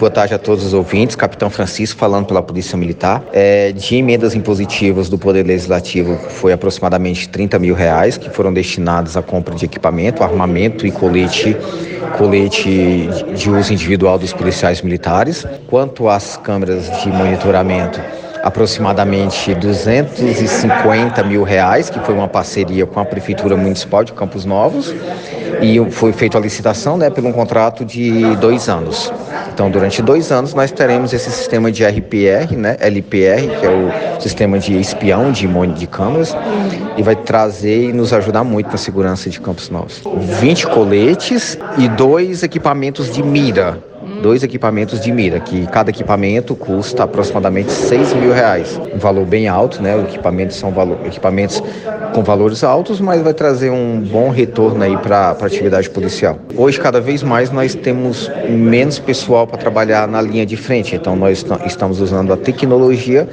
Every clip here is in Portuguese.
Boa tarde a todos os ouvintes. Capitão Francisco falando pela Polícia Militar. De emendas impositivas do Poder Legislativo foi aproximadamente R$30 mil, que foram destinados à compra de equipamento, armamento e colete de uso individual dos policiais militares. Quanto às câmeras de monitoramento, aproximadamente R$250 mil, que foi uma parceria com a Prefeitura Municipal de Campos Novos, e foi feita a licitação, por um contrato de 2 anos. Então, durante 2 anos, nós teremos esse sistema de RPR, LPR, que é o sistema de espião de câmeras, e vai trazer e nos ajudar muito na segurança de Campos Novos. 20 coletes e 2 equipamentos de mira. Que cada equipamento custa aproximadamente R$6 mil. Um valor bem alto, Equipamentos são equipamentos com valores altos, mas vai trazer um bom retorno aí para a atividade policial. Hoje, cada vez mais, nós temos menos pessoal para trabalhar na linha de frente, então nós estamos usando a tecnologia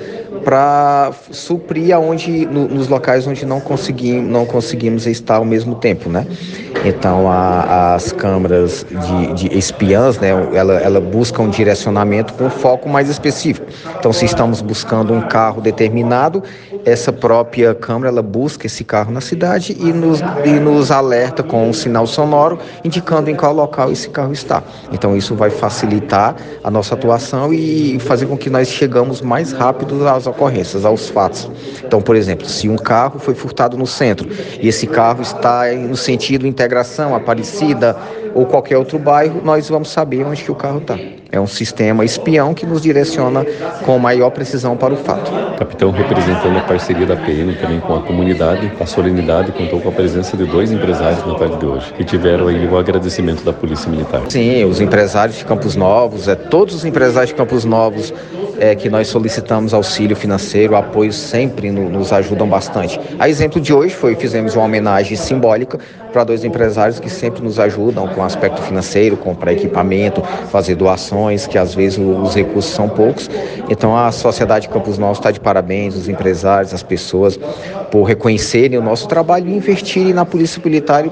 para suprir nos locais onde não conseguimos estar ao mesmo tempo, Então, as câmeras de espiãs, ela busca um direcionamento com um foco mais específico. Então, se estamos buscando um carro determinado, essa própria câmera, ela busca esse carro na cidade e nos alerta com um sinal sonoro, indicando em qual local esse carro está. Então, isso vai facilitar a nossa atuação e fazer com que nós chegamos mais rápido às ocorrências, aos fatos. Então, por exemplo, se um carro foi furtado no centro e esse carro está no sentido Integração, Aparecida ou qualquer outro bairro, nós vamos saber onde que o carro está. É um sistema espião que nos direciona com maior precisão para o fato. Capitão, representando a parceria da PM também com a comunidade, a solenidade contou com a presença de 2 empresários na tarde de hoje, que tiveram aí o agradecimento da Polícia Militar. Sim, os empresários de Campos Novos, todos os empresários de Campos Novos que nós solicitamos auxílio financeiro, apoio sempre nos ajudam bastante. A exemplo de hoje fizemos uma homenagem simbólica para 2 empresários que sempre nos ajudam com o aspecto financeiro, comprar equipamento, fazer doações, que às vezes os recursos são poucos. Então a sociedade de Campos Novos está de parabéns, os empresários, as pessoas, por reconhecerem o nosso trabalho e investirem na Polícia Militar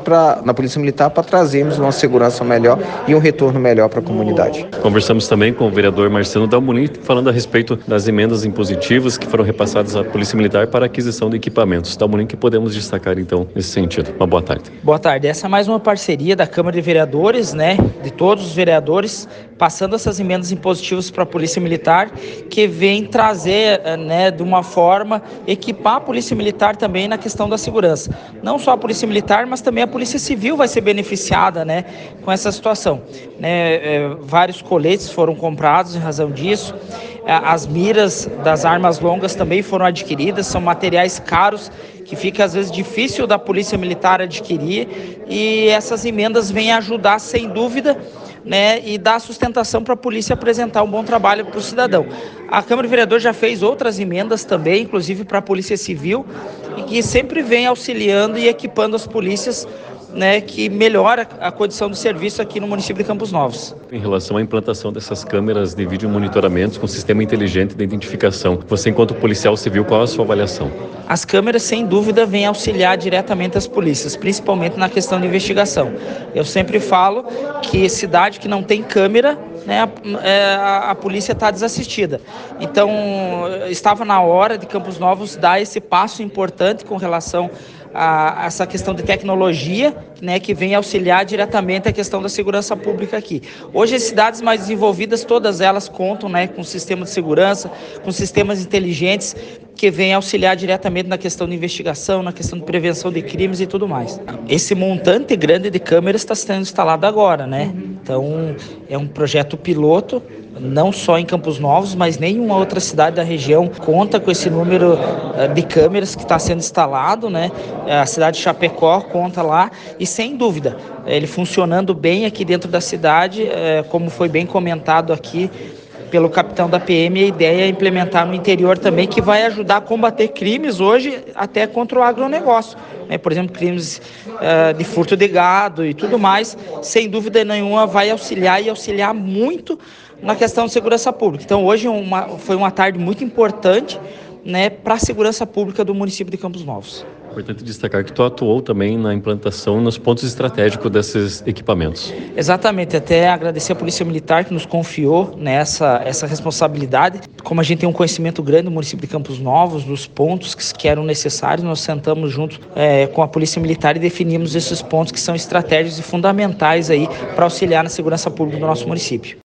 para trazermos uma segurança melhor e um retorno melhor para a comunidade. Conversamos também com o vereador Marcelo Dalmolin, falando a respeito das emendas impositivas que foram repassadas à Polícia Militar para a aquisição de equipamentos. Dalmolin, que podemos destacar então nesse sentido? Uma boa tarde. Boa tarde. Essa é mais uma parceria da Câmara de Vereadores, de todos os vereadores, passando essas emendas impositivas para a Polícia Militar, que vem trazer, de uma forma, equipar a Polícia Militar também na questão da segurança. Não só a Polícia Militar, mas também a Polícia Civil vai ser beneficiada, com essa situação. Vários coletes foram comprados em razão disso. As miras das armas longas também foram adquiridas, são materiais caros que fica às vezes difícil da Polícia Militar adquirir, e essas emendas vêm ajudar sem dúvida, e dar sustentação para a polícia apresentar um bom trabalho para o cidadão. A Câmara de Vereadores já fez outras emendas também, inclusive para a Polícia Civil, e que sempre vem auxiliando e equipando as polícias, que melhora a condição do serviço aqui no município de Campos Novos. Em relação à implantação dessas câmeras de vídeo monitoramento com sistema inteligente de identificação, você, enquanto policial civil, qual é a sua avaliação? As câmeras, sem dúvida, vêm auxiliar diretamente as polícias, principalmente na questão de investigação. Eu sempre falo que cidade que não tem câmera, a polícia está desassistida. Então, estava na hora de Campos Novos dar esse passo importante com relação a essa questão de tecnologia, que vem auxiliar diretamente a questão da segurança pública aqui. Hoje, as cidades mais desenvolvidas, todas elas contam, com sistema de segurança, com sistemas inteligentes que vêm auxiliar diretamente na questão de investigação, na questão de prevenção de crimes e tudo mais. Esse montante grande de câmeras está sendo instalado agora, Então, é um projeto piloto, não só em Campos Novos, mas nenhuma outra cidade da região conta com esse número de câmeras que está sendo instalado, A cidade de Chapecó conta lá, e sem dúvida, ele funcionando bem aqui dentro da cidade, como foi bem comentado aqui pelo capitão da PM, a ideia é implementar no interior também, que vai ajudar a combater crimes hoje até contra o agronegócio. Por exemplo, crimes de furto de gado e tudo mais, sem dúvida nenhuma vai auxiliar e auxiliar muito na questão de segurança pública. Então, hoje foi uma tarde muito importante, para a segurança pública do município de Campos Novos. Importante destacar que tu atuou também na implantação nos pontos estratégicos desses equipamentos. Exatamente, até agradecer a Polícia Militar que nos confiou nessa responsabilidade. Como a gente tem um conhecimento grande no município de Campos Novos, dos pontos que eram necessários, nós sentamos junto com a Polícia Militar e definimos esses pontos que são estratégicos e fundamentais aí para auxiliar na segurança pública do nosso município.